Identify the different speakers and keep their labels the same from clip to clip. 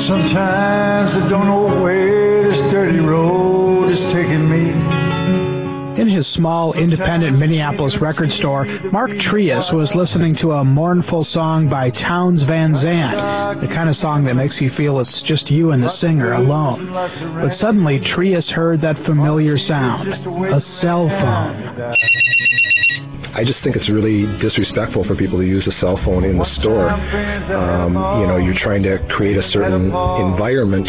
Speaker 1: sometimes I don't know where this dirty road is taking me.
Speaker 2: In his small, independent Minneapolis record store, Mark Trias was listening to a mournful song by Townes Van Zandt, the kind of song that makes you feel it's just you and the singer alone. But suddenly, Trias heard that familiar sound, a cell phone.
Speaker 3: I just think it's really disrespectful for people to use a cell phone in the store. You're trying to create a certain environment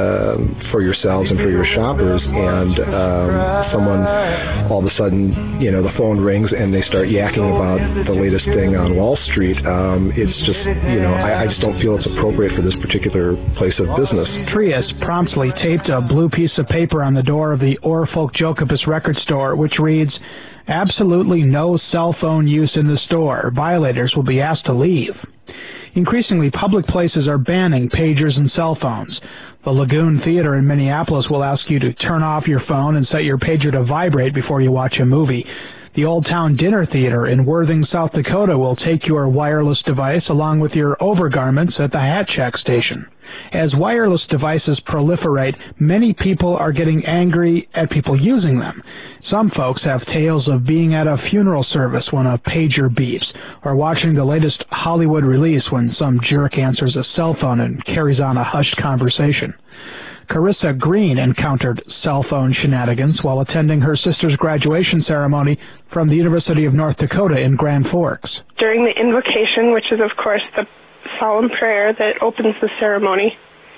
Speaker 3: for yourselves and for your shoppers, and someone all of a sudden, the phone rings and they start yakking about the latest thing on Wall Street. It's just, I just don't feel it's appropriate for this particular place of business.
Speaker 2: Trias promptly taped a blue piece of paper on the door of the Orfolk Jokopus record store, which reads, "Absolutely no cell phone use in the store. Violators will be asked to leave." Increasingly, public places are banning pagers and cell phones. The Lagoon Theater in Minneapolis will ask you to turn off your phone and set your pager to vibrate before you watch a movie. The Old Town Dinner Theater in Worthing, South Dakota will take your wireless device along with your overgarments at the Hat Shack station. As wireless devices proliferate, many people are getting angry at people using them. Some folks have tales of being at a funeral service when a pager beeps, or watching the latest Hollywood release when some jerk answers a cell phone and carries on a hushed conversation. Carissa Green encountered cell phone shenanigans while attending her sister's graduation ceremony from the University of North Dakota in Grand Forks.
Speaker 4: During the invocation, which is of course the solemn prayer that opens the ceremony,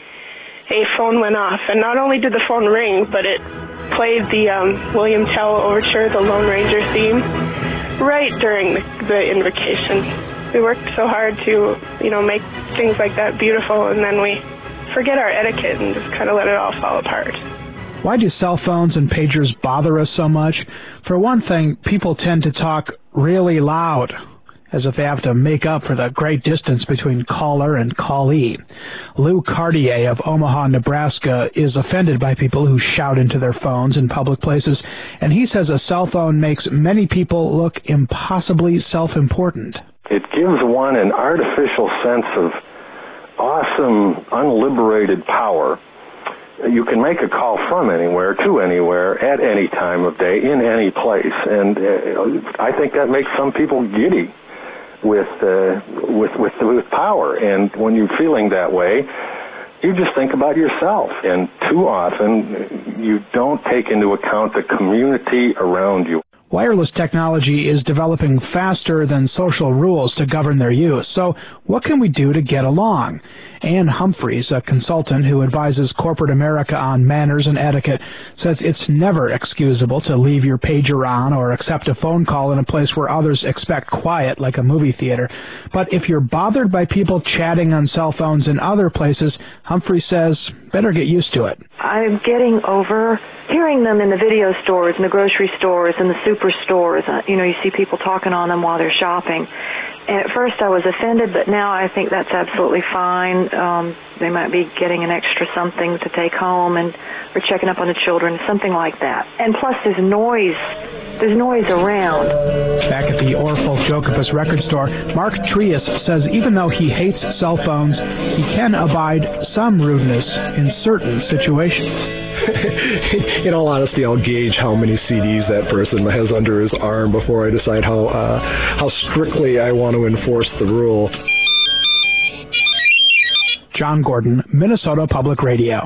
Speaker 4: a phone went off, and not only did the phone ring, but it played the William Tell Overture, the Lone Ranger theme, right during the invocation. We worked so hard to, make things like that beautiful, and then we forget our etiquette and just kind of let it all fall apart.
Speaker 2: Why do cell phones and pagers bother us so much? For one thing, people tend to talk really loud, as if they have to make up for the great distance between caller and callee. Lou Cartier of Omaha, Nebraska, is offended by people who shout into their phones in public places, and he says a cell phone makes many people look impossibly self-important.
Speaker 5: It gives one an artificial sense of awesome, unliberated power. You can make a call from anywhere, to anywhere, at any time of day, in any place, and I think that makes some people giddy with power. And when you're feeling that way, you just think about yourself. And too often, you don't take into account the community around you.
Speaker 2: Wireless technology is developing faster than social rules to govern their use. So what can we do to get along? Ann Humphreys, a consultant who advises corporate America on manners and etiquette, says it's never excusable to leave your pager on or accept a phone call in a place where others expect quiet, like a movie theater. But if you're bothered by people chatting on cell phones in other places, Humphreys says, better get used to it.
Speaker 6: I'm getting over hearing them in the video stores, in the grocery stores, in the superstores. You see people talking on them while they're shopping. And at first I was offended, but now I think that's absolutely fine. They might be getting an extra something to take home or checking up on the children, something like that. And plus there's noise. There's noise around.
Speaker 2: Back at the Orfolk Jokopus record store, Mark Trias says even though he hates cell phones, he can abide some rudeness in certain situations.
Speaker 3: In all honesty, I'll gauge how many CDs that person has under his arm before I decide how strictly I want to enforce the rule.
Speaker 2: John Gordon, Minnesota Public Radio.